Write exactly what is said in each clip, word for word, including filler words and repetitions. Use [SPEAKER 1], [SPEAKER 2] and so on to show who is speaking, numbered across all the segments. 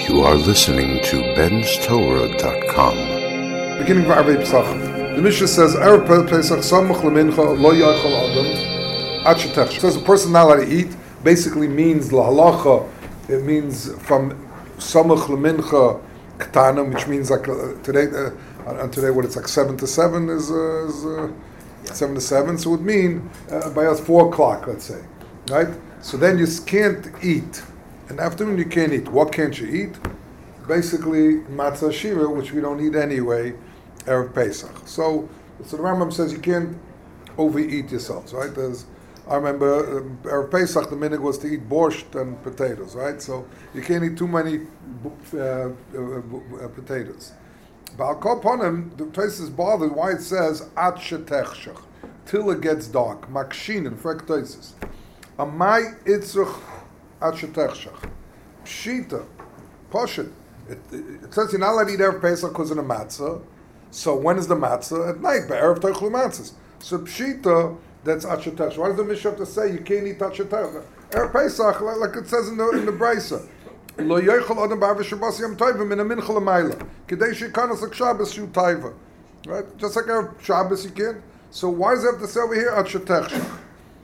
[SPEAKER 1] You are listening to Ben's Torah dot com.
[SPEAKER 2] Beginning of Arvei Pesach. The Mishnah says, Erev Pesach Samuch Lemincha Lo Yochel Adam Ad Shetech. It says a person not allowed to eat basically means lahalacha. It means from Samuch Lemincha Ketanim, which means like uh, today, uh, on today what it's like seven to seven is, uh, is uh, yeah. seven to seven. So it would mean uh, by us four o'clock, let's say, right? So then you can't eat. In the afternoon you can't eat. What can't you eat? Basically matzah shira, which we don't eat anyway, Erev Pesach. So, so the Rambam says you can't overeat yourselves, right? There's, I remember um, Erev Pesach, the minhag was to eat borscht and potatoes, right? So you can't eat too many uh, uh, uh, potatoes. But I'll call upon him, the place is bothered why it says at shetechshach, till it gets dark. Makshinin, frek toises. Amai itzruch at shetechshach. Pshita, poshit. It, it, it says you're not allowed to eat Erev Pesach because of the matzah. So when is the matzah? At night, by Erev Teichlu matzahs. So pshita, that's at shetechshach. Why does the Mishnah have to say you can't eat at shetechshach? Erev Pesach, like, like it says in the in the Brisa. Lo yochel adam ba'arvei Shabbos yom tovim min mincha l'mayla. Kedei sheikanos like Shabbos shu taiva. Right? Just like Erev Shabbos you can't. So why does it have to say over here at shetechshach?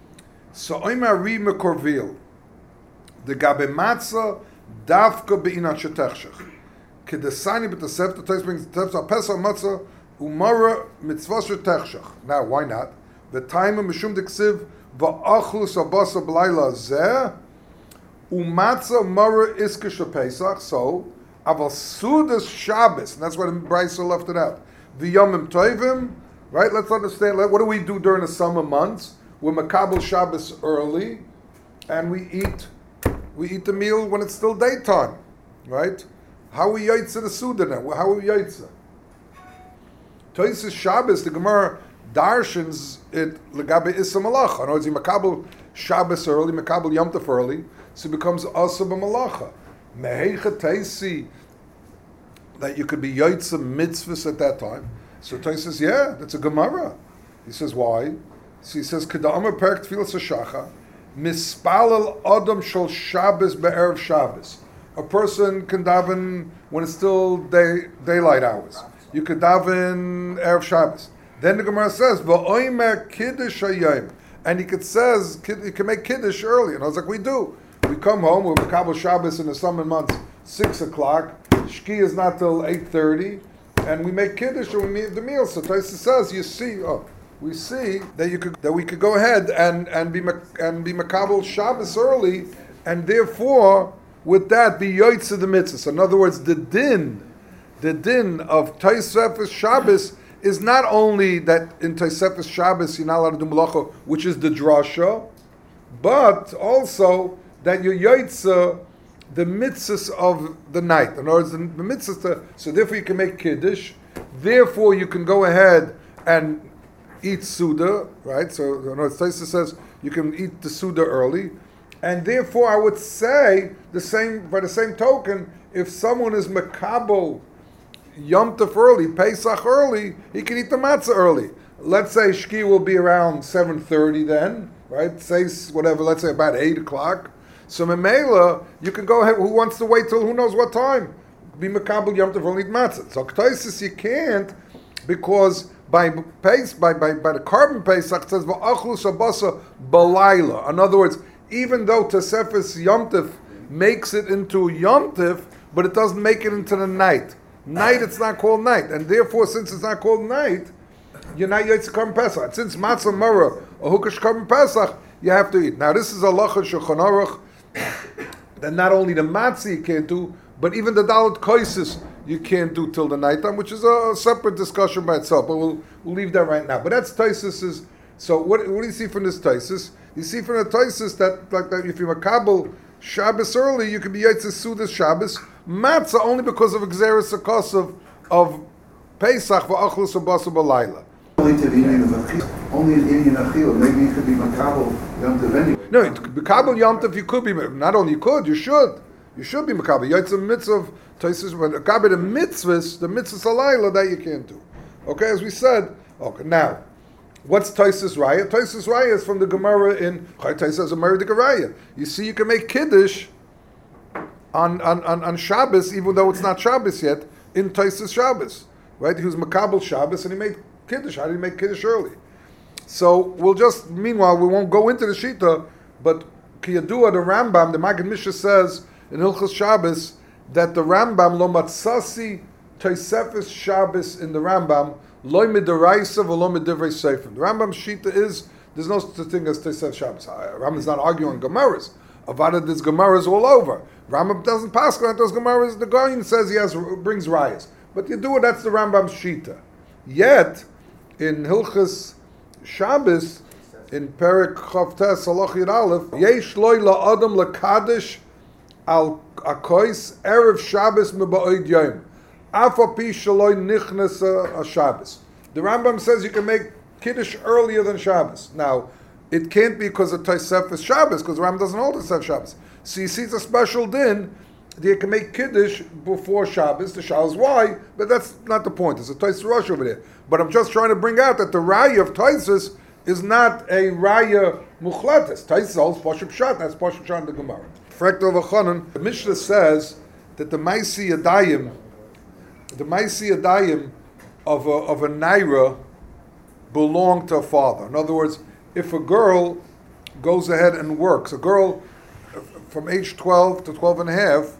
[SPEAKER 2] So oimar ri mekorvil. The gabe matzah davka be'in at shetechshach. Kedesani b'tesef, the text brings the text pesach matzah umara mitzvah shetechshach. Now, why not? The time of mishum deksiv va'achlu sabasa b'layla zeh umatzah mara iskish pesach. So, aval sudas Shabbos, and that's why the Brisa left it out. V'yomim tovim, right? Let's understand. What do we do during the summer months? We're makabel Shabbos early, and we eat we eat the meal when it's still daytime, right? How are we yaitza the Suda now? How are we yaitza? Toises Shabbos, the Gemara darshans it legabe issa malacha. In other words, you makabel Shabbos early, makabel Yom Tov early, so it becomes asa b'malacha. Meheicha teisi that you could be yaitza mitzvahs at that time. So Toises says, yeah, that's a Gemara. He says, why? So he says, Keda'amar perek tfilas hashacha, mispalel adam shel Shabbos be'erev Shabbos. A person can daven when it's still day, daylight hours. You could daven Erev Shabbos. Then the Gemara says, "V'oimer kiddush hayom," and he could says he can make kiddush early. And I was like, we do. We come home with Makabel Shabbos in the summer months, six o'clock. Shki is not till eight thirty, and we make kiddush and we make the meal. So Taisa says, you see, oh, we see that you could that we could go ahead and and be and be Makabel Shabbos early, and therefore, with that, be yoitz of the mitzvahs. In other words, the din, the din of Tosefes Shabbos is not only that in Tosefes Shabbos you're not allowed to do malacha, which is the drasha, but also that you're yoitz the mitzvahs of the night. In other words, the, the mitzvahs. To, so therefore, you can make kiddush. Therefore, you can go ahead and eat suda, right? So in other words, Tosefes says you can eat the suda early. And therefore, I would say the same. By the same token, if someone is makabel Yom Tov early, Pesach early, he can eat the matzah early. Let's say shki will be around seven thirty. Then, right? Say whatever. Let's say about eight o'clock. So memela, you can go ahead. Who wants to wait till who knows what time? Be makabel Yom Tov early, eat matzah. So k'toisis you can't because by pace by by by the carbon Pesach it says va'achlu shabasa balayla. In other words, even though Tosefes Yom Tov makes it into Yom Tov, but it doesn't make it into the night. Night, it's not called night. And therefore, since it's not called night, you're not Yotze Korban Pesach. Since Matzah Mara or Hukash Korban Pesach, you have to eat. Now, this is a Halacha Shulchan Aruch that not only the Matzah you can't do, but even the Dalet Koises you can't do till the nighttime, which is a separate discussion by itself. But we'll, we'll leave that right now. But that's Tosefes. So what, what do you see from this Tosefes? You see from the Tosefes that, like that, if you're makabel Shabbos early, you can be yaitz sudas Shabbos matzah only because of exeris akos of of Pesach va'achlu sabasa b'layla.
[SPEAKER 3] Only to the Indian of only in Indian achila. Maybe you could be makabel Yom Tov anyway.
[SPEAKER 2] No, makabel Yom Tov you could be. Not only you could, you should. You should be makabel yaitz mitzvah of Tosefes. But makabel the mitzvahs, the mitzvahs alayla that you can't do. Okay, as we said. Okay, now. What's Tosefes Raya? Tosefes Raya is from the Gemara in Chay Tosefes Amar de Garaya. You see, you can make kiddush on, on, on, on Shabbos, even though it's not Shabbos yet, in Taisus Shabbos. Right? He was Makabel Shabbos and he made Kiddush. How did he make Kiddush early? So we'll just, meanwhile, we won't go into the Shita, but Kiyadua, the Rambam, the Maggid Mishnah says in Hilchos Shabbos that the Rambam, lo matzasi Tosefes Shabbos in the Rambam, lo midaraisa v'lo midivrei seifrim. The Rambam's Shita is, there's no such thing as Tosefes Shabbos. Rambam is not arguing Gemaras. Avada, there's Gemaras all over. Rambam doesn't pass on those Gemaras. The Goyin says he has brings rayas. But Yadua, that's the Rambam's Shita. Yet, in Hilchos Shabbos, in Perek Chavtes Halach Yud Aleph, Yesh loy la'adam lekadish al akois erev Shabbos meba'od yom, afa pi shaloi nichnesa a Shabbos. The Rambam says you can make Kiddush earlier than Shabbos. Now, it can't be because of Tosefes Shabbos, because the Rambam doesn't hold Tosefes Shabbos. So you see it's a special din that you can make Kiddush before Shabbos. The Shal is why, but that's not the point. There's a Tosefes Rosh over there. But I'm just trying to bring out that the Raya of Tosefes is not a Raya Muchletes. Tosefes holds Poshup Shat, that's Poshup Shat in the Gemara. Frekto v'chanan, the Mishnah says that the Maisi Yadayim, the Maisi Yadayim of a, of a Naira belong to a father. In other words, if a girl goes ahead and works, a girl from age twelve to twelve and a half,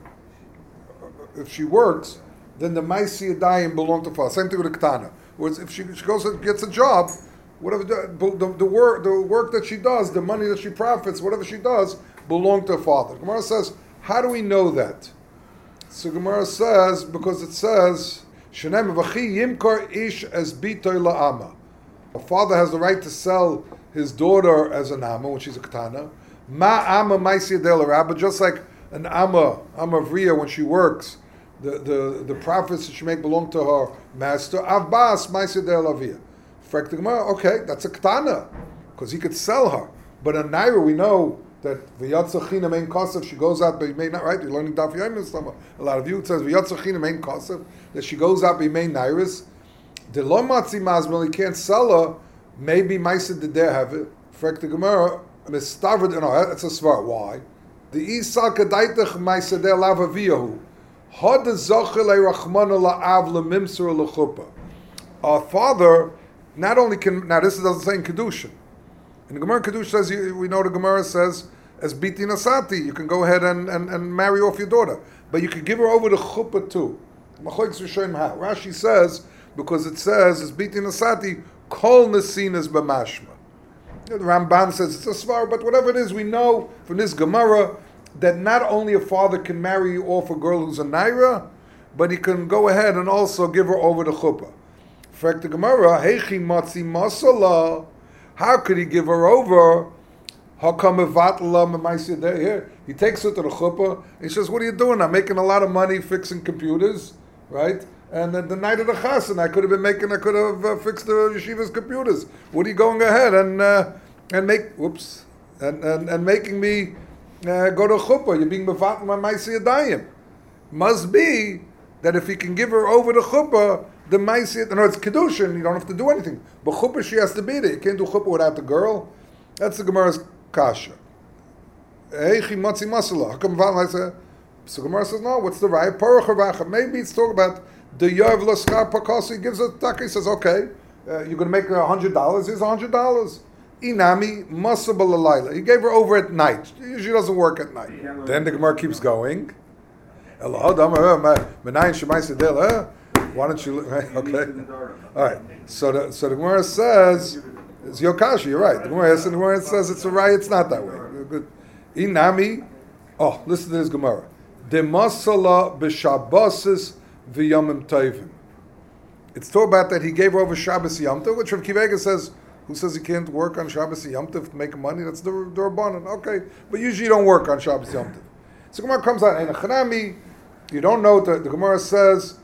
[SPEAKER 2] if she works, then the Maisi Yadayim belong to father. Same thing with a Ketana. Whereas if she, she goes and gets a job, whatever the, the, the work the work that she does, the money that she profits, whatever she does, belong to her father. Gemara says, how do we know that? So Gemara says, because it says, Shenem v'chi yimkar ish as bitoy la'ama. A father has the right to sell his daughter as an amma when she's a Ketana. Ma amma maisi del rabba, just like an amma, amma vriya when she works, the, the, the profits that she make belong to her master. Avbas maisi del avia. Frek the Gemara, okay, that's a Ketana, because he could sell her. But a Naira, we know that v'yatzachina main kosef, she goes out, but you may not, right? You're learning Daf Yomi, a lot of you, it says v'yatzachina main kosef, that she goes out, but main Nairas. The lo matzi mazmel, he can't sell her, maybe Maisa did there have it. Frek the Gemara, mistaved, no, that's a svar. Why? The Isal kadaitach Maisa der lavaviyahu, had the zochele rachmana la'av lemimsur lechuppah. Our father not only can, now this doesn't say in Kedushin. In the Gemara Kedushin says, we know the Gemara says, as biti nasati, you can go ahead and, and, and marry off your daughter. But you can give her over to chuppah too. Rashi says, because it says, as biti nasati, kol nesinas b'mashma. The Ramban says it's a svar, but whatever it is, we know from this Gemara that not only a father can marry off a girl who's a naira, but he can go ahead and also give her over to chuppah. Frek the Gemara, heichi matzi masala. How could he give her over? How come here? He takes her to the chuppah. He says, "What are you doing? I'm making a lot of money fixing computers, right? And then the night of the chasen, I could have been making, I could have uh, fixed the yeshiva's computers. What are you going ahead and uh, and make? Whoops, and and, and making me uh, go to chuppah? You're being mevat my ma'aseh yadayim. Must be that if he can give her over to chuppah, the ma'aseh, no, it's kedushin. You don't have to do anything. But chuppah, she has to be there. You can't do chuppah without the girl. That's the Gemara's kasha. Eichi matzi masala. How come ma'aseh? So Gemara says, no. What's the right? Parach. Maybe it's talking about the Yav Laskar Pakasi. He gives a taka. He says, okay, uh, you're going to make a hundred dollars. Here's a hundred dollars. Inami masabal alayla. He gave her over at night. She usually doesn't work at night. Then the Gemara keeps going. Why don't you? Okay. All right. So the so the Gemara says it's Yokashi. You're right. The Gemara says, the Gemara says it's a right. It's not that way. Good. Inami. Oh, listen to this Gemara. De masala b'shabbasis v'yamim tovim. It's talk about that he gave her over Shabbos Yom Tov, which Rav Kivega says, who says he can't work on Shabbos Yom Tov to make money? That's the the Rabbanan. Okay, but usually you don't work on Shabbos Yom Tov. So Gemara comes out in a Chanami. You don't know that the Gemara says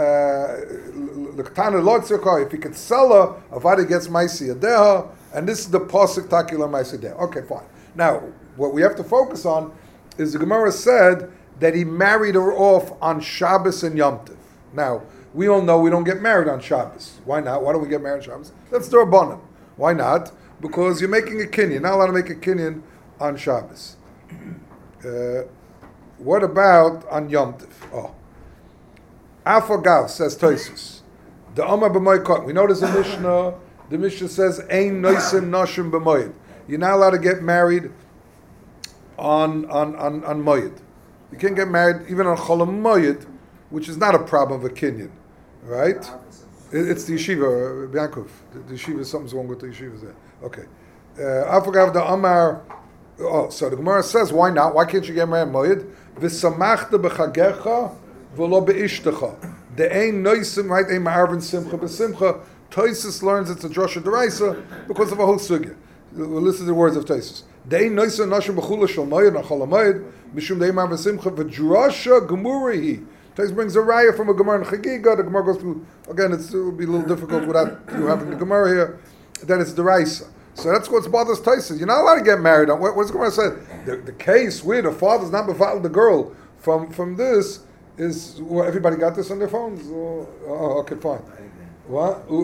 [SPEAKER 2] if he could sell her, Avada gets Maisi Yadeha, and this is the Pasuk Takila Maisi Yadeha. Okay, fine. Now, what we have to focus on is the Gemara said that he married her off on Shabbos and Yom Tov. Now, we all know we don't get married on Shabbos. Why not? Why don't we get married on Shabbos? That's the Rabbanan. Why not? Because you're making a kinyan. You're not allowed to make a kinyan on Shabbos. Uh, what about on Yom Tov? Oh. Afagav, says Tosfos. The Amar b'moed. We know there's a Mishnah. The Mishnah says, Ein noisim nashim b'moed. You're not allowed to get married on on on, on moed. You can't get married even on cholam moed, which is not a problem of a kinyan, right? It, it's the yeshiva, Biankov. The, the yeshiva, something's wrong with the yeshiva there. Okay. Afagav the Amar. Oh, so the Gemara says, why not? Why can't you get married on moed? V'samachta b'chagecha v'lo be'ishtecha. The ein noisim, right? Ein ma'arvin simcha b'simcha. Tosfos learns it's a drasha deraisa because of a whole sugya. We'll listen to the words of Tosfos. The ein noisim nashim b'chula shel moed nachol moed mishum de'ei ma'arvin simcha v'drasha gemurihi. Tosfos brings a raya from a Gemara in Chagiga. The Gemara goes through again. It's, it will be a little difficult without you having the Gemara here. That it's deraisa. So that's what bothers Tosfos. You're not allowed to get married on. What, what's the Gemara said? The, the case where the father's not befouled the girl from from this is well, everybody got this on their phones. Oh, oh okay, fine. What? Uh,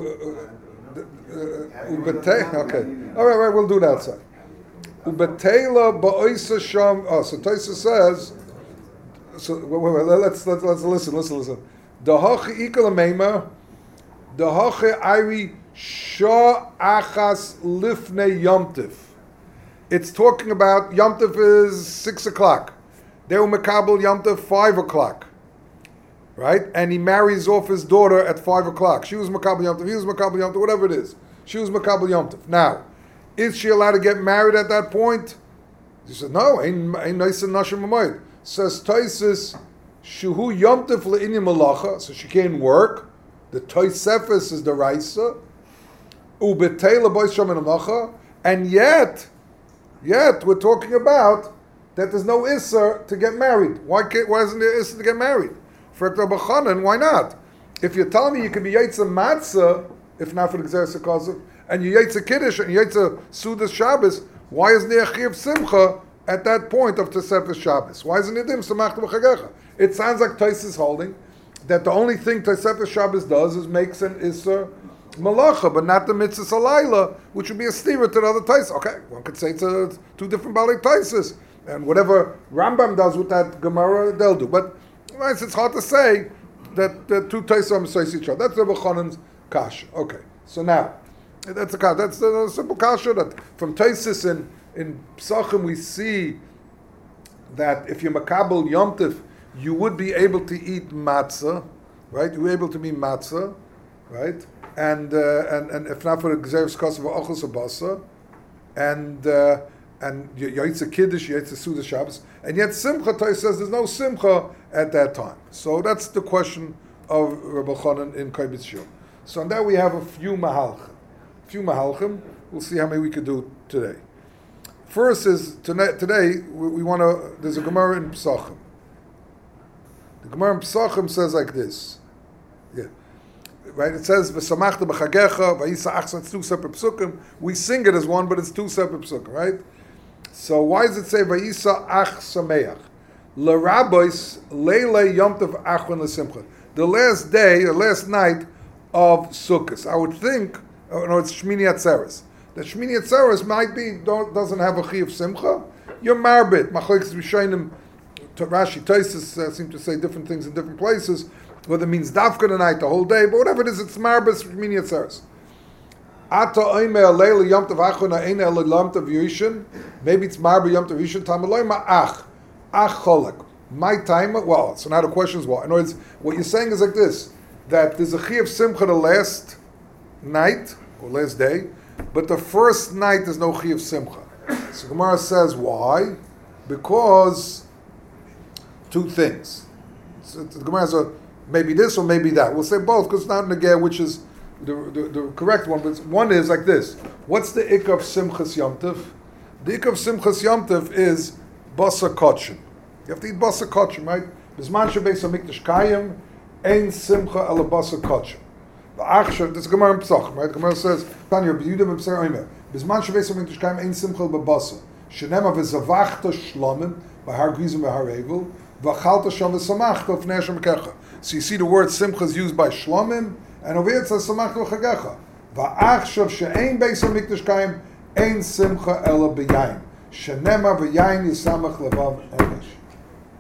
[SPEAKER 2] uh, uh, okay. All right, right. We'll do that side. Ubetela ba'oisa sham. Oh, so Tosfos says. So wait, wait, wait, let's let's let's listen. Listen, listen. Dahachi ikal meima. Dahachi iri. Shah achas lifnei Yom Tov. It's talking about Yom Tov is six o'clock. They were makabel Yom Tov five o'clock, right? And he marries off his daughter at five o'clock. She was makabel Yom Tov. He was makabel Yom Tov. Whatever it is, she was makabel Yom Tov. Now, is she allowed to get married at that point? He said, no. Ain't ain't nice and nashim amoid. Says Tosfos, shuhu Yom Tov le'inim malacha. So she can't work. The Tosfos is the raisa. And yet, yet we're talking about that there's no Isser to get married. Why can't, why isn't there Isser to get married? For Rabbi Chanan, why not? If you're telling me you can be Yaitza Matzah, if not for the Gzeres HaKosov, and you Yaitza Kiddush and you Yaitza Sudas Shabbos, why isn't there Chiv Simcha at that point of Tosefes Shabbos? Why isn't it Dim Samachta B'Chagecha? It sounds like Tosfos is holding that the only thing Tosefes Shabbos does is makes an Isser Malacha, but not the mitzvah salayla, which would be a steer to the other Tosfos. Okay, one could say it's a, two different Balei Tosfos, and whatever Rambam does with that Gemara, they'll do. But right, it's hard to say that the two Tosfos are misplaced each other. That's Rebbe Chanan's kasha. Okay, so now that's a that's a simple kasha that from Tosfos in in Psachim we see that if you're makabel Yom Tov, you would be able to eat matzah, right? You're able to be matzah, right? And, uh, and and if not for the Gzeres HaKosov or Ochos Abasa, and uh, and Yaitza Kiddush, Yaitza Suda Shabbos, and yet Simcha Tosfos says there's no Simcha at that time. So that's the question of Rabbi Chanan in Kibbutz Shul. So on that we have a few mahalchim. A few mahalchim. We'll see how many we could do today. First is today, today we, we want to. There's a Gemara in Psachim. The Gemara in Psachim says like this. Yeah. Right, it says v'samachta b'chagecha v'yisa achsa. It's two separate psukim. We sing it as one, but it's two separate psukim, right? So why does it say v'yisa ach sameach? L'rabbos leile yom tov achron l'simcha. The last day, the last night of Sukkot. I would think, oh, no, it's Shmini Atzeres. The Shmini Atzeres might be don't, doesn't have a chi of simcha. You're marbit. Machlokes Rishonim, Rashi, Tosfos uh, seem to say different things in different places. Whether it means dafka the night, the whole day, but whatever it is, it's marbis mini atzeres. Ata oimer leila yom tov achona eina le yom tov yishin. Maybe it's marba yom tov yishin. Tamaloi ma ach ach cholak. My time. Well, so now the question is what? In other words, what you're saying is like this: that there's a chi of simcha the last night or last day, but the first night there's no chi of simcha. So Gemara says why? Because two things. So the Gemara says. Maybe this or maybe that. We'll say both because it's not negeh, which is the, the, the correct one. But one is like this. What's the ik of Simchas Yom Tov? The ik of Simchas Yom Tov is basa kotchen. You have to eat basa kotchen, right? Bisman shebeis hamikdash kayim ein simcha ala basa kotchen. The achshav, this is Gemara in Pesachim, right? Gemara says, Tanya, b'yudim b'psar oimer. Bisman shebeis hamikdash kayim ein simcha ala basa. Shenema v'zavachta shlomim b'har grizim b'har evil v'chalta sham v'samachta v'nei Hashem kecha. So you see the word simcha is used by shlomim, and over here it says samachta v'chagecha. Va'achshav she'ein beis hamikdash kayim ein simcha ela b'yayin. Shenema v'yayin yisamach levav emesh.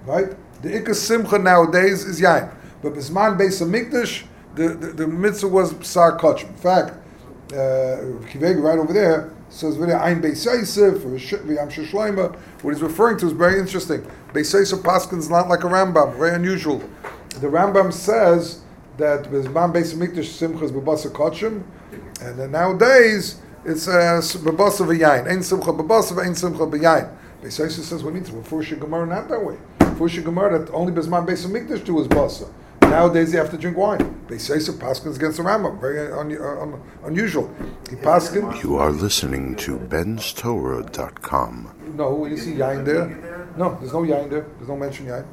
[SPEAKER 2] right? The Ikka Simcha nowadays is Yain. But Bisman Beis HaMikdash, the, the, the mitzvah was B'sar Kachim. In fact, uh, Kiveg right over there says very Ein Beis Yosef or Yam Shloima. What he's referring to is very interesting. Beis Yosef Paskin is not like a Rambam, very unusual. The Rambam says that Bisman Beis HaMikdash Simcha is B'basa Kachim, and then nowadays it's B'basa V'yayin. Ein Simcha B'basa, Ein Simcha B'yayin. Beis Yosef says, what do you mean? Before Gemara not that way. Before Gemara that only Bisman Beis HaMikdash do is Basa. Nowadays you have to drink wine. Beis Yosef Paskins against the Rambam. Very un, un, unusual. He Paskin.
[SPEAKER 1] You are listening to Ben's Torah dot com.
[SPEAKER 2] No, you see Yain there? No, there's no Yain there. There's no mention Yain.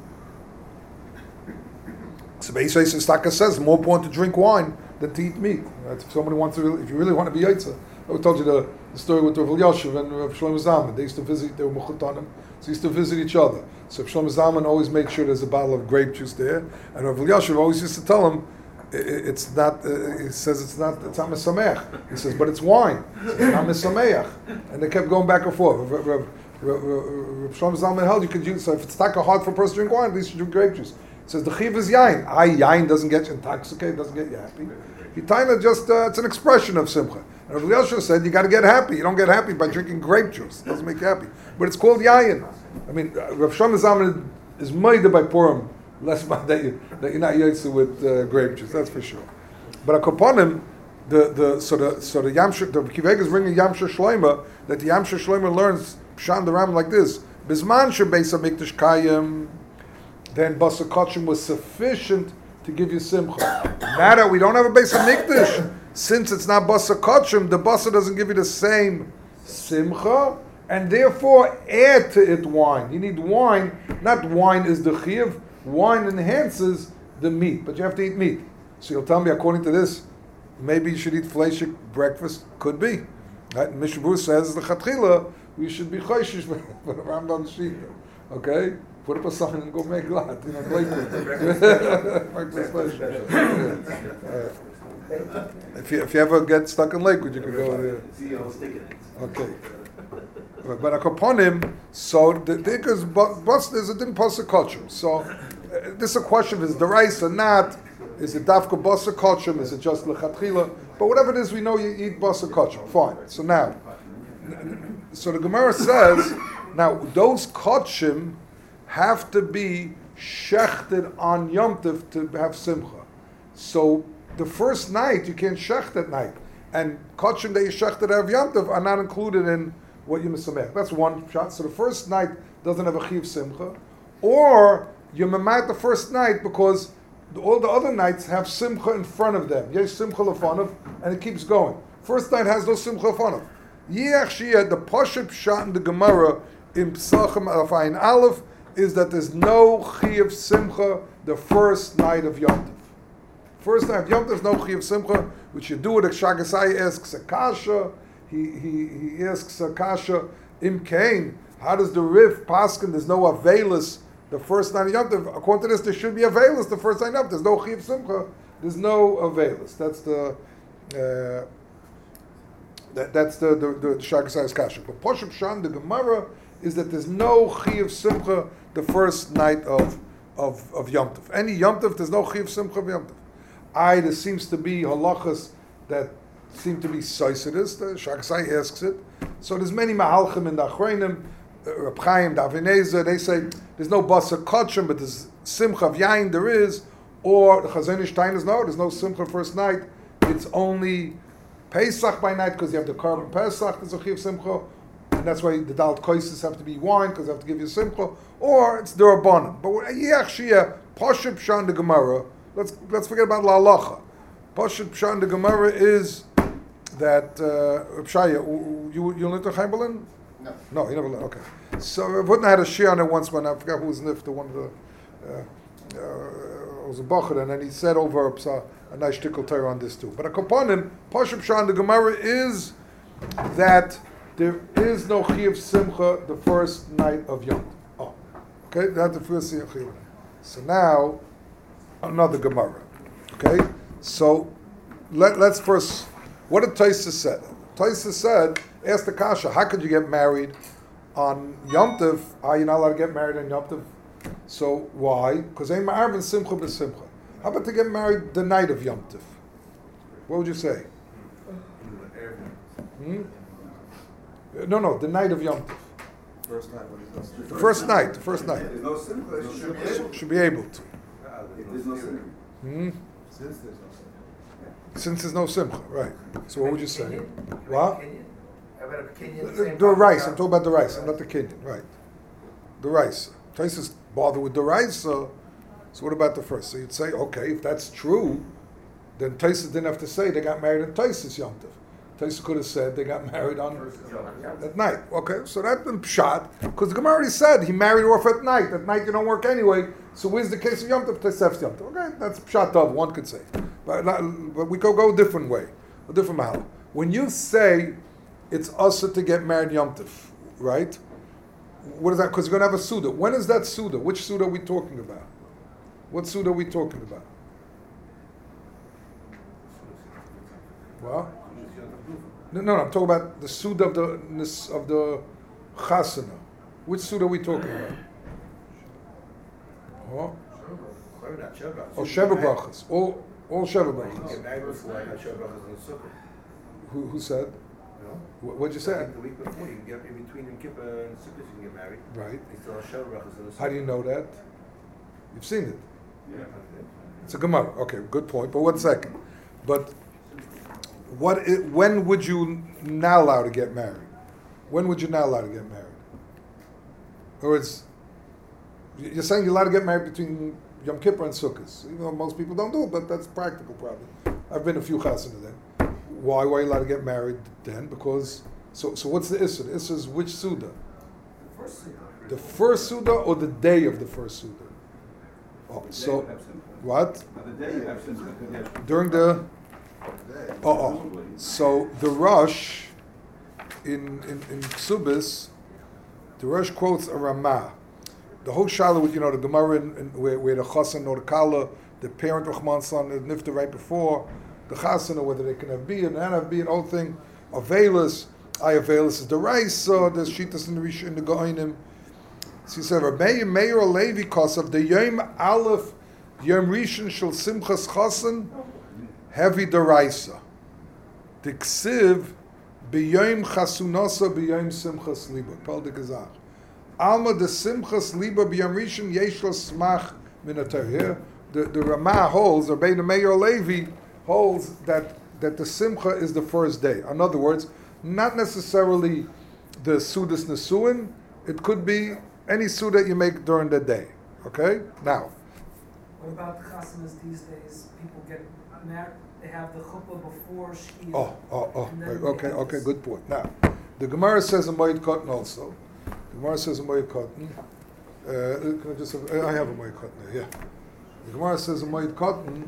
[SPEAKER 2] So Beis Yosef Staka says it's more important to drink wine than to eat meat. Right? If somebody wants to, really, if you really want to be Yaitza, I told you the, the story with Rav Elyashiv and Rav Shlomo Zalman. They used to visit, they were Mechutanim, so they used to visit each other. So Shlomo Zalman always made sure there's a bottle of grape juice there, and Rav Elyashiv always used to tell him, it's not, uh, he says it's not, it's not Mesameach. He says, but it's wine. It's not Mesameach. And they kept going back and forth. Rav, Rav, Rav, Rav Shlomo Zalman held you could use, so if it's taka hard for a person to drink wine, at least you drink grape juice. He says, the chiv is yain. I, yain doesn't get you intoxicated, doesn't get you happy. He kind of just, uh, it's an expression of simcha. And Rav Elyashiv said, you got to get happy. You don't get happy by drinking grape juice. It doesn't make you happy. But it's called yayin. I mean, uh, Rav Shlomo Zalman is made by Purim, less by that, you, that you're not yotze with uh, grape juice, that's for sure. But Akoponim, the, the, so the, so the Yamsha, the Kiveg is bringing Yamsha Shloima, that the Yamsha Shloima learns Pshan the Ram like this. Bisman Shebeis HaMikdash Kayim, then Basa Kachim was sufficient to give you simcha. Now that we don't have a Beis HaMikdash, since it's not Basa Kachim, the Basa doesn't give you the same simcha, and therefore add to it wine. You need wine, not wine is the chiv, wine enhances the meat, but you have to eat meat. So you'll tell me, according to this, maybe you should eat fleishik breakfast? Could be. Right? Mishabur says, the chatchila, we should be choishish for the Rambam sheet. Okay? Put up a sign and go make glad. You know, if you if you ever get stuck in Lakewood, you can go there. Okay. But upon him, so the because bus is a didn't pass a culture. So uh, this is a question: is the rice or not? Is it dafka basa kachim? Is it just lechatchila? But whatever it is, we know you eat basa kachim. Fine. So now, so the Gemara says, now those kachim have to be shechted on Yom Tov to have simcha. So the first night you can't shecht at night, and kachim that you shechted of Yom Tov are not included in what you misamech. That's one shot. So the first night doesn't have a chiv simcha, or you mamat the first night because all the other nights have simcha in front of them. Yes, simcha lefanov, and it keeps going. First night has no simcha lefanov. Yiach shia, the pashup shot in the Gemara in Psachim Afayin Aleph is that there's no chiv simcha the first night of Yom Tov. First night of Yom Tov, no chiv simcha, which you do it. Shagasai asks a kasha. He he he asks a kasha im kain. How does the Rif paskin? There's no avelis the first night of Yom Tov. According to this, there should be avelis the first night of Yom Tov. There's no chiv simcha. There's no avelis. That's the uh, that, that's the the, the shagasai's kasha. But Poshup Shan the Gemara is that there's no chiv simcha the first night of of of Yom Tov. Any Yom Tov, there's no chiv simcha of Yom Tov. I there seems to be halachas that seem to be soisidus. The Shagasai asks it. So there's many mahalchim in the Achreinim, Reb Chaim, Davinezer. They say there's no basa kachim, but there's simcha of yain. There is, or the Chazon Ish Tainas, no, there's no simcha first night. It's only Pesach by night because you have the carbon Pesach. There's a chiv simcha, and that's why the dal koises have to be wine because they have to give you simcha. Or it's derabanan. But yach shia pashup shan the Gemara. Let's let's forget about la halacha. Pashup shan the Gemara is that uh, Shaya, you you learned to Chaim Berlin?
[SPEAKER 3] No.
[SPEAKER 2] No, you never learned. Okay. So I wouldn't have had a shir on it once when I forgot who was nifta, one of the uh, uh, was a bacher, and then he said over a, a nice shtickle Torah on this too. But a kapanim Pashup shan the Gemara is that there is no chiv simcha the first night of Yom Tov. Oh, okay, that's the first chiv. So now another Gemara. Okay, so let, let's first. What did Tosfos said? Tosfos said, ask the kasha, how could you get married on Yom Tov? Are you not allowed to get married on Yom Tov? So why? Because they ma'arvin simcha b'simcha. How about to get married the night of Yom Tov? What would you say? Hmm? No, no, the night of Yom Tov.
[SPEAKER 3] First night, what is
[SPEAKER 2] The first night, the first night.
[SPEAKER 3] There's no simcha, you should be able to.
[SPEAKER 2] Should be able to.
[SPEAKER 3] There's no simcha.
[SPEAKER 2] Hmm?
[SPEAKER 3] Since there's no simcha.
[SPEAKER 2] Since there's no simcha, right. So what would you say? What?
[SPEAKER 4] How about a Kenyan?
[SPEAKER 2] The, the rice, I'm talking about the rice, I'm not the Kenyan, right. The rice. Taisus bother with the rice, so, so what about the first? So you'd say, okay, if that's true, then Taisus didn't have to say they got married in Taisus Yom Tov. Taisus could have said they got married on at night. Okay, so that's been pshat, because the Gemara already said he married off at night. At night you don't work anyway, so where's the case of Yom Tov? Taisus Yom Tov. Okay, that's pshat of one could say. But, not, but we could go a different way, a different mahal. When you say it's also to get married Yom Tov, right? What is that? Because you're going to have a Suda. When is that Suda? Which Suda are we talking about? What Suda are we talking about? Well, no, no, no, I'm talking about the Suda of the of the Chasana. Which Suda are we talking about? Oh, oh Sheva Brachas. All, all Sheva Brachas. Who, who said? What what'd you say?
[SPEAKER 4] The week before, you can get in between Yom Kippur and Sukkot, you can get married.
[SPEAKER 2] Right.
[SPEAKER 4] They still have Sheva Brachas in the
[SPEAKER 2] How do you know that? You've seen it.
[SPEAKER 4] Yeah.
[SPEAKER 2] It's a Gemara. Okay, good point. But one second. But what? I, when would you not allow to get married? When would you not allow to get married? Or it's you're saying you're allowed to get married between Yom Kippur and Sukkot, even though most people don't do it, but that's practical probably. I've been a few chasana then. Why were you allowed to get married then? Because so so what's the issue? The issue is which Suda?
[SPEAKER 4] The first Sukkah.
[SPEAKER 2] The first Suda or the day of the first Suda? Oh, so what?
[SPEAKER 3] The day you have simcha.
[SPEAKER 2] During the oh, oh. So the Rosh in in, in Ksubis, the Rosh quotes a Ramah. The whole Shaila with you know the Gemara in, in, where, where the Chasan or the Kala, the parent Rahman son, the Nifta right before the Chasan, or whether they can have be and not have be and whole thing. Avelis, I Avelis is the rice. Uh, there's Shitas in the Rish in the Goinim. So he said, Rabbi Meir Levi Kosav the Yom Aleph Yom Rishon Shel Simchas Chasan Heavy Deraisa. The Ksiv B'Yom Chasunasa B'Yom Simchas Liba. Paul de Gezach. Alma de Simchas Liba B'Yom Rishon Yesh Lo Smach Minatar. Here, the the Ramah holds, or Rabbi Meir Levi holds that that the Simcha is the first day. In other words, not necessarily the Sudas Nesuin. It could be any Suda you make during the day. Okay? Now.
[SPEAKER 5] What about the chasanas these days? People get married, they have the chuppah before Shkia.
[SPEAKER 2] Oh, oh, oh.
[SPEAKER 5] and then
[SPEAKER 2] Right,
[SPEAKER 5] they
[SPEAKER 2] okay,
[SPEAKER 5] have
[SPEAKER 2] okay,
[SPEAKER 5] this-
[SPEAKER 2] good point. Now, the Gemara says in Moed Katan also. The Gemara says in Moed Katan. Uh, can I just have, I have a Moed Katan there, yeah. The Gemara says in Moed Katan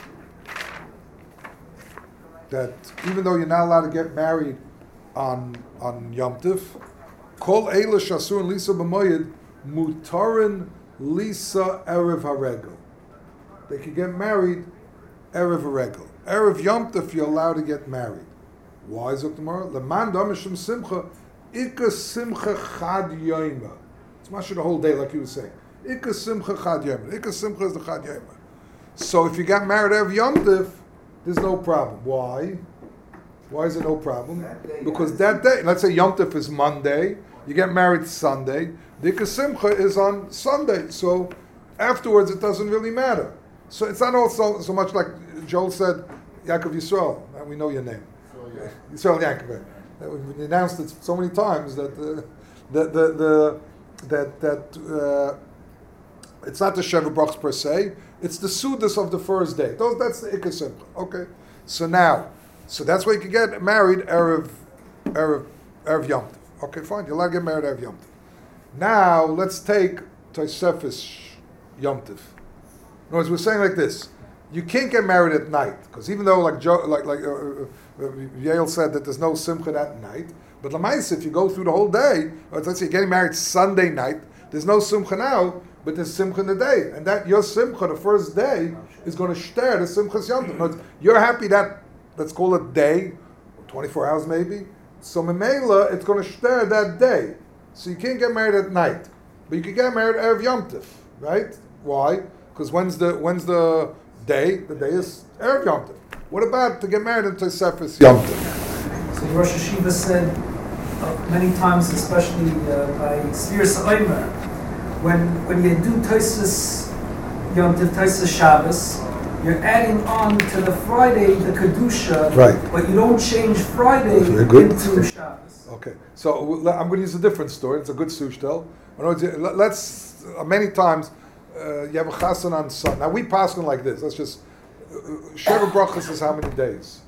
[SPEAKER 2] that even though you're not allowed to get married on on Yom Tiv, Kol Eila Shasur and Lisa B'Moed Mutarin Lisa Erev Haregel. They could get married Erev Haregel. Erev Yom Tiv you're allowed to get married. Why is it tomorrow? Leman Damashim Simcha Ika Simcha Chad Yoima. It's much of the whole day, like you were saying. Ika Simcha Chad Yoima. Ika Simcha is the Chad Yoima. So if you got married Erev Yom Tiv, there's no problem. Why? Why is it no problem?
[SPEAKER 3] That day,
[SPEAKER 2] Because
[SPEAKER 3] yeah.
[SPEAKER 2] that day, let's say Yom Tov is Monday, you get married Sunday, the Ika Simcha is on Sunday, so afterwards it doesn't really matter. So it's not also so much like Joel said, Yaakov Yisrael, now we know your name. Yisrael Yaakov. Uh, We've announced it so many times that uh, the, the, the, that, that uh, it's not the Sheva Brachas per se, it's the Sudas of the first day. Those, that's the Ika Simcha. Okay. So now, so that's why you can get married Erev, Erev, Erev Yom Tov. Okay, fine. You're allowed to get married Erev Yom Tov. Now, let's take Tosefes Yom Tov. In other words, we're saying like this. You can't get married at night, because even though, like Joe, like like uh, uh, Yael said, that there's no simcha that night, but Lamais, if you go through the whole day, or let's say you're getting married Sunday night, there's no simcha now, but there's simcha in the day, and that your simcha, the first day, is going to share the simchas Yom Tov. In other words, you're happy that, let's call it day, or twenty-four hours maybe, so Memela, it's going to share that day. So you can't get married at night, but you can get married Erev Yom Tov. right? Why? Because when's the when's the day? The day is Erev Yom Tov. What about to get married in Tosefes Yom Tov?
[SPEAKER 5] So Rosh Hashiva said uh, many times, especially uh, by Sfiras Omer, when when you do Tosefes Yom Tov, Tosefes Shabbos, you're adding on to the Friday the Kedusha,
[SPEAKER 2] right?
[SPEAKER 5] But you don't change Friday into Shabbos.
[SPEAKER 2] Okay, so I'm going to use a different story. It's a good sushtel. Let's uh, many times uh, you have a chasan on Sunday. Now we pass on like this. Let's just uh, Sheva Brachas is how many days?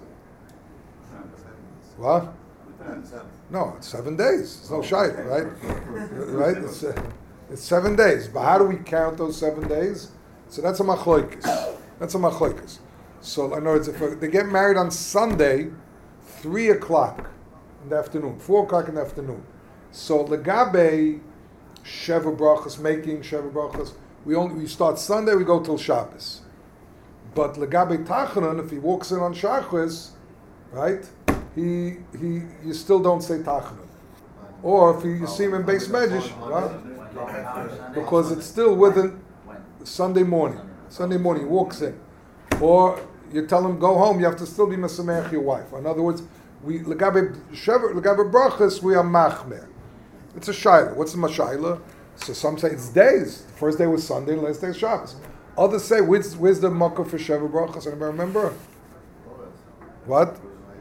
[SPEAKER 2] What? No, it's seven days. It's no shayla, right? Right? It's, uh, it's seven days. But how do we count those seven days? So that's a machloikis. That's a machloikis. So in other words, if they get married on Sunday, three o'clock in the afternoon, four o'clock in the afternoon. So legabe sheva brachas, making sheva brachas, we only we start Sunday, we go till Shabbos. But legabe tachanan, if he walks in on Shachris, right? He he you still don't say tachanan. Or if you, you see him in Beis Medrash, right? Because it's still within Sunday morning. Sunday morning, he walks in. Or you tell him, go home, you have to still be mesamech your wife. In other words, we legabe shever, legabe brachas, we are machmer. It's a shayla. What's the mashayla? So some say it's days. The first day was Sunday, the last day is Shabbos. Others say, where's, where's the makkah for shever brachas? Anybody remember? What?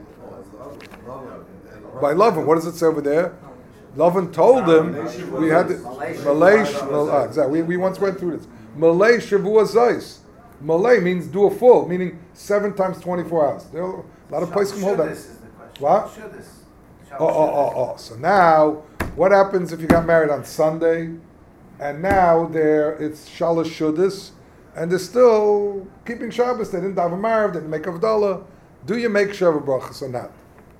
[SPEAKER 2] By Lavan. What does it say over there? Lavan told him we had to, Malay. Ah, exactly. We, we once went through this. Malay shavua zayis. Malay means do a full, meaning seven times twenty-four hours. There are a lot of places can hold that. What? Oh, oh, oh, oh. So now, what happens if you got married on Sunday, and now there it's shalosh shudis, and they're still keeping Shabbos? They didn't have a marriage, they didn't make avdallah. Do you make sheva brachas or not?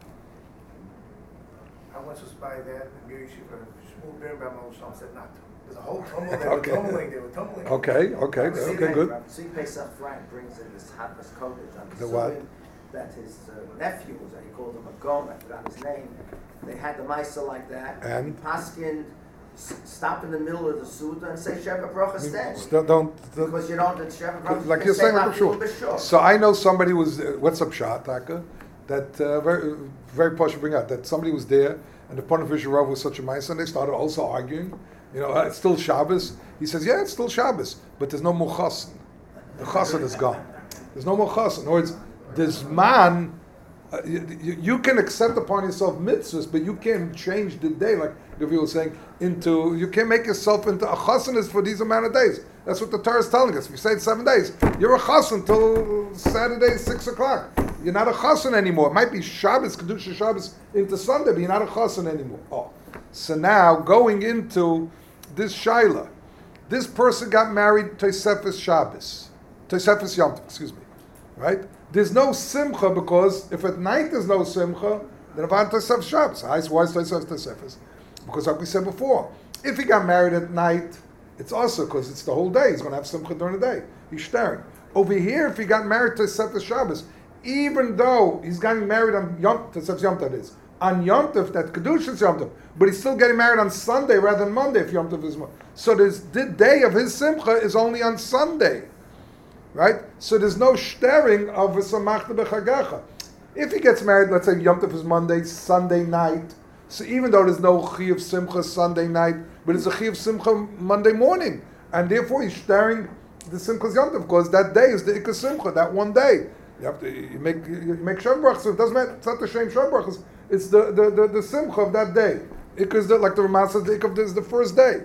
[SPEAKER 4] I once was by that in Mir Yeshiva, Shmuel Birnbaum Moshe said not to. There's a whole tumble. They
[SPEAKER 2] Okay.
[SPEAKER 4] were tumbling. They were tumbling.
[SPEAKER 2] Okay, okay, okay, good.
[SPEAKER 6] See, Pesach Frank brings in this Hapas Kodesh. I'm
[SPEAKER 2] The what?
[SPEAKER 6] assuming that his uh, nephew was, he called him a Gom, I forgot his name. They had the Maisa like that.
[SPEAKER 2] And?
[SPEAKER 6] Paskin s- stop in the middle of the Suda and say Sheva Brachas then.
[SPEAKER 2] Still don't, don't
[SPEAKER 6] Because you don't, the Sheva Brachas.
[SPEAKER 2] like
[SPEAKER 6] you
[SPEAKER 2] you're
[SPEAKER 6] say
[SPEAKER 2] saying, like
[SPEAKER 6] Raful
[SPEAKER 2] sure.
[SPEAKER 6] B'Shor.
[SPEAKER 2] So I know somebody was. Uh, what's up, Shah Taka? That uh, very, very posh to bring out that somebody was there, and the Pontifical Rav was such a mice, and they started also arguing. You know, uh, it's still Shabbos. He says, yeah, it's still Shabbos, but there's no muchasan. The chasan is gone. There's no muchasan. In other words, this man. Uh, you, you, you can accept upon yourself mitzvahs, but you can't change the day, like Gavi was saying, into, you can't make yourself into a chassan is for these amount of days. That's what the Torah is telling us. If you say it's seven days, you're a chassan till Saturday, six o'clock. You're not a chassan anymore. It might be Shabbos, Kedusha Shabbos into Sunday, but you're not a chassan anymore. Oh. So now, going into this shaila, this person got married Tosefes Shabbos, Tosefes Yom Tov, excuse me, right? There's no simcha because if at night there's no simcha, then Avan Tosefes Shabbos. Why is Tosefes Tosefes? Because like we said before, if he got married at night, it's also because it's the whole day. He's going to have simcha during the day. He's staring. Over here, if he got married to Tosefes Shabbos, even though he's getting married on Yom Tosefes Yom Tov is on Yom Tov, that Kedusha is Yom Tov, but he's still getting married on Sunday rather than Monday if Yom Tov is Monday. So this, the day of his simcha is only on Sunday. Right? So there's no staring of a samachta b'chagacha. If he gets married, let's say Yom Tov is Monday, Sunday night, so even though there's no chi of simcha Sunday night, but it's a chi of simcha Monday morning, and therefore he's staring the simcha's Yom Tov, because that day is the ikka simcha, that one day. You have to you make you make Shem Brachas, so it doesn't matter, it's not the Shem Shem Brachas, it's the, the, the, the simcha of that day. Ikka is the, like the Ramah says, the ikka is the first day.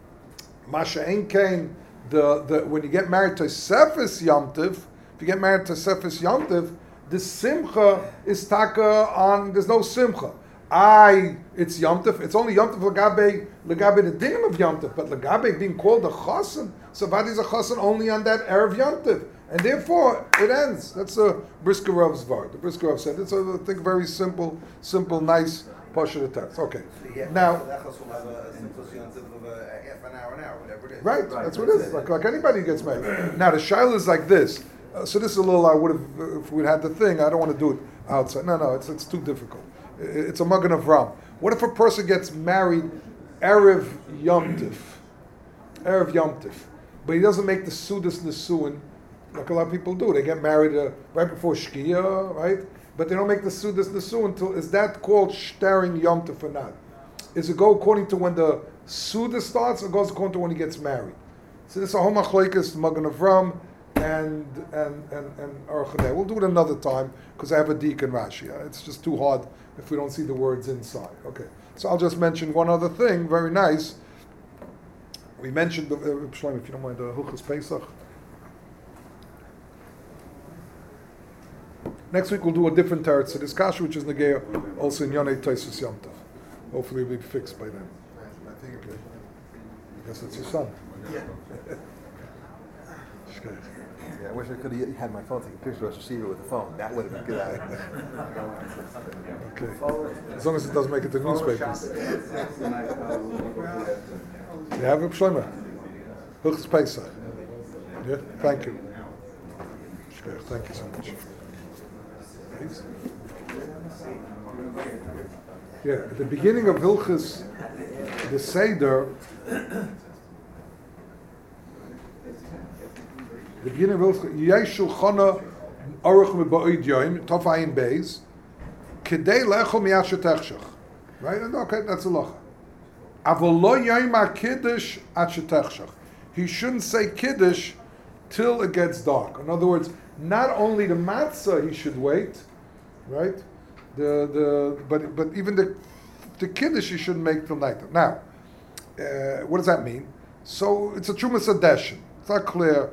[SPEAKER 2] Masha Ein Kain. The, the when you get married to Tosefes Yom Tov, if you get married to Tosefes Yom Tov, the simcha is taka on. There's no simcha. I it's Yom Tov. It's only Yom Tov legabe legabe the dinim of Yom Tov, but legabe being called a chasen. So what is a chasen only on that erev Yom Tov, and therefore it ends. That's a Brisker Rav's vart. The Brisker Rav said it's a I think very simple, simple, nice portion of the text. Okay, now. Right, that's what it is. Like, like anybody who gets married. Now the shaila is like this. Uh, so this is a little. I would have if we'd had the thing. I don't want to do it outside. No, no, it's it's too difficult. It's a Magen Avram. What if a person gets married erev Yom Tov? Erev Yom Tov. but he doesn't make the Sudas Nesuin like a lot of people do. They get married uh, right before Shkia, right? But they don't make the Sudas Nesuin until, is that called Shtaring Yom Tov or not? Is it go according to when the Suda starts, or goes according to when he gets married? So this is a whole machlokes, Magen Avram, and and and and Aruch LaNer. We'll do it another time because I have a Dik and Rashi. It's just too hard if we don't see the words inside. Okay, so I'll just mention one other thing. Very nice. We mentioned the uh, Shlomo, if you don't mind, the Hilchos Pesach. Next week we'll do a different teretz to this kasha, which is Negeya, also in Yonei Tosfos Yom Tov. Hopefully it'll be fixed by then. I think okay. I guess it's your son.
[SPEAKER 3] Yeah. Yeah, I wish I could have had my phone take a picture of us receiver with the phone. That would have been good.
[SPEAKER 2] Okay. As long as it doesn't make it to the newspapers. You have it, Shlomo? Hilchos Pesach. Yeah, thank you. Thank you so much. Please. Yeah, at the beginning of Hilchos, the Seder, the beginning of Hilchos, Yeshu Chana Aruch Meba'id Yoim, Tov Ayin Beis, Kedei Lechol Miyashet Echshach. Right? Okay, that's a lacha. Avol lo Yoim HaKiddush Ad Shetechshach. He shouldn't say Kiddush till it gets dark. In other words, not only the matzah he should wait, right? The the but but even the the kiddush you shouldn't make till night. Now, uh, what does that mean? So it's a trumas adeshin. It's not clear.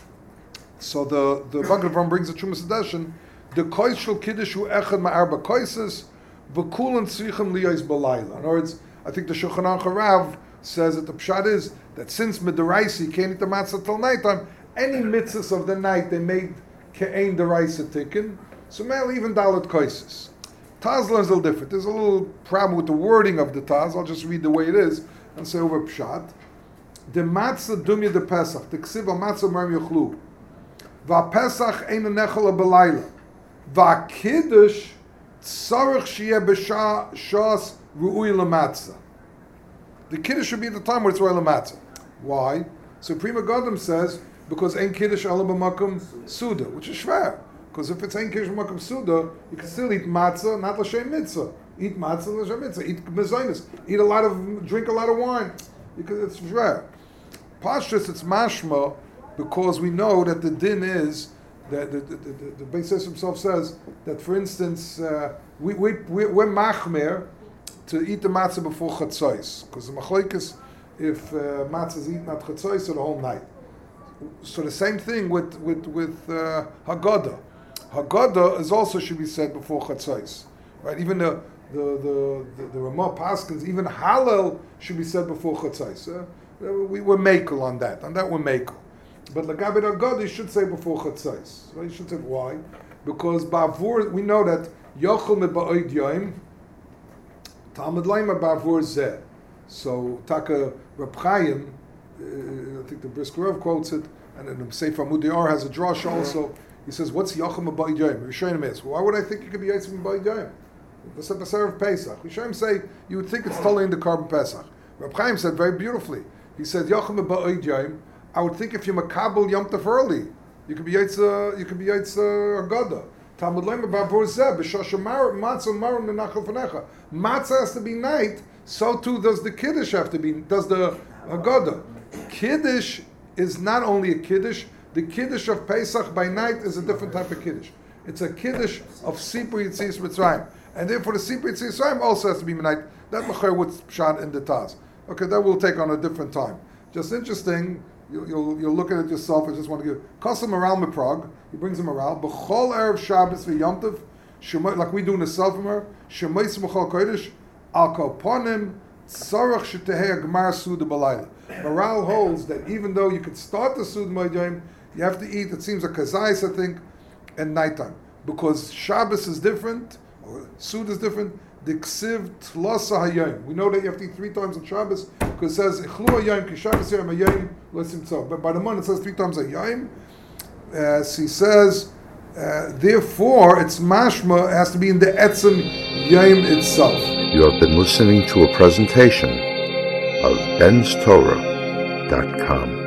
[SPEAKER 2] So the the Magen Avram brings a trumas adeshin. The kois shel kiddush hu echad ma'arba koises v'kulan tzrichim liyos b'layla. In other words, I think the Shulchan Aruch Rav says that the pshat is that since midiraisi can't eat the matzah till nighttime, any mitzvahs of the night they made ke'ein deraisa tikkun. So mainly even dalet koises. Taz learns a little different. There's a little problem with the wording of the Taz. I'll just read the way it is and say over pshat. The matzah dumya de Pesach. The ksiv al matzah marim yochlu. Va Pesach ein nechol belayla. Va kiddush tzarich sheyeh b'shas ru'ui lematzah. The kiddush should be at the time where it's ru'ui lematzah. Why? So Prima Godim says because ein kiddush ala b'makom suda, which is shver. Because if it's ein kiddush b'makom suda, you can still eat matzah, not l'shem mitzvah. Eat matzah, l'shem mitzvah. Eat mezainis. Eat a lot of, drink a lot of wine. Because it's shver. Pashtus, it's mashma, because we know that the din is that the the, the, the Beis Yosef himself says that, for instance, uh, we we we we're machmer to eat the matzah before chatzos, because the machlokes, if uh, matzah is eaten at chatzos, so the whole night. So the same thing with with with uh, Haggadah. Haggadah is also should be said before chatzos, right? Even the the the the, the Ramah Paskins, even Hallel should be said before chatzos. Uh, we were makel on that, on that we're makel. But Lagabe Haggadah you should say before chatzos. Right? You should say why? Because ba'avur we know that Yochel meba'od yoim Talmud Laima ba'avur zeh. So Taka Reb Chaim, uh, I think the Brisker Rav quotes it, and then the Sefer Mudiyar has a drash also. He says, "What's Yochel meba'od yoim?" Rishonim asks, "Why would I think it could be Yotzim meba'od yoim?" That's at the Seder of Pesach. Rishonim say you would think it's totally in the carbon Pesach. Reb Chaim said very beautifully. He said, "Yochel meba'od yoim." I would think if you makabel Yom Tov early, you could be Yaitz, you could be Yaitz Haggadah. Talmud Lema Bavur Zeh b'Shosha Matzah Marum Menachal Fanecha. Matzah has to be night. So too does the Kiddush have to be. Does the Haggadah? Kiddush is not only a Kiddush. The Kiddush of Pesach by night is a different type of Kiddush. It's a Kiddush of Sipur Yitzis Mitzrayim, and therefore the Sipur Yitzis Mitzrayim also has to be night. That Mecher would shot in the Taz. Okay, that we'll take on a different time. Just interesting. You'll, you'll, you'll look at it yourself. I just want to give Kosa Moral Miprag. He brings a morale. B'chol erev Shabbos v'Yom Tov, like we do in the Selfimer. Shemois B'chol Kodesh al Koponim Tzarach Shetehei Gemar Suda B'Layla. Morale holds that even though you could start the Suda Moedyim, you have to eat. It seems a kazayis, I think, at nighttime because Shabbos is different or Suda is different. The Ksiv Tlasa Hayom. We know that you have to eat three times on Shabbos because it says Ichlu Hayom Ki Shabbos Yom Hayom Lesim Tzov. But by the month it says three times Hayom. Uh, so he says, uh, therefore it's mashma. It has to be in the Etzem Yom itself.
[SPEAKER 1] You have been listening to a presentation of Ben's Torah dot com.